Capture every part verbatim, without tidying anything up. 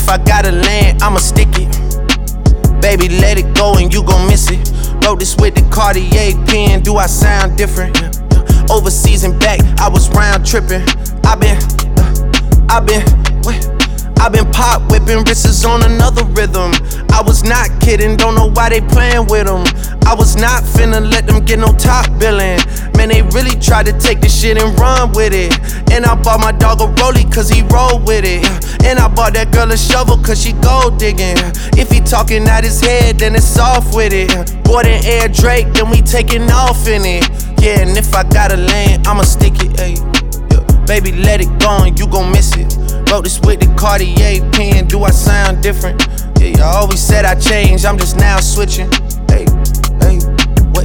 if I gotta land, I'ma stick it. Baby, let it go and you gon' miss it. Wrote this with the Cartier pen, do I sound different? Overseas and back, I was round tripping. I been, uh, I been, what? I been pop whipping, wrists on another rhythm. I was not kidding, don't know why they playing with them. I was not finna let them get no top billing. Man, they really tried to take this shit and run with it. And I bought my dog a rollie cause he roll with it. And I bought that girl a shovel cause she gold digging. If he talking out his head, then it's off with it. Bought an Air Drake, then we taking off in it. Yeah, and if I gotta land, I'ma stick it, ayy. Yeah. Baby, let it go and you gon' miss it. Wrote this with the Cartier pen, do I sound different? Yeah, y'all always said I changed, I'm just now switching. Hey, hey, what?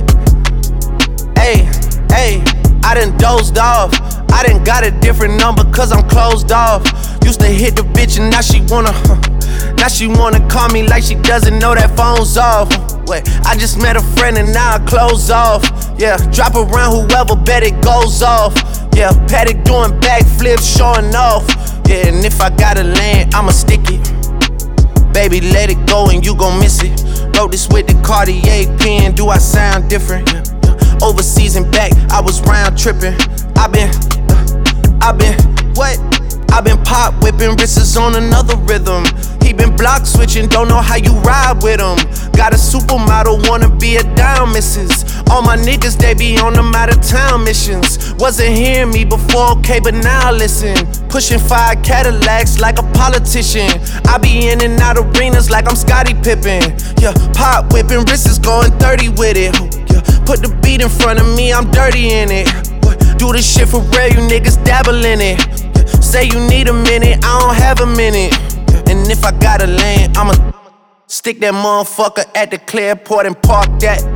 Hey, hey, I done dozed off. I done got a different number cause I'm closed off. Used to hit the bitch and now she wanna, now she wanna call me like she doesn't know that phone's off. Wait, I just met a friend and now I close off. Yeah, drop around whoever, bet it goes off. Yeah, Paddock doing backflips, showing off. Yeah, and if I gotta land, I'ma stick it. Baby, let it go and you gon' miss it. Wrote this with the Cartier pen, do I sound different? Overseas and back, I was round tripping. I been, uh, I been, what? I been pop whipping, wrists on another rhythm. He been block switching, don't know how you ride with him. Got a supermodel, wanna be a dime missus. All my niggas, they be on them out of town missions. Wasn't hearing me before, okay, but now listen. Pushing five Cadillacs like a politician. I be in and out arenas like I'm Scottie Pippen. Yeah, pop whipping, wrists going thirty with it. Yeah, put the beat in front of me, I'm dirty in it. Do this shit for real, you niggas dabble in it. Yeah, say you need a minute, I don't have a minute. And if I gotta land, I'ma stick that motherfucker at the Clearport and park that.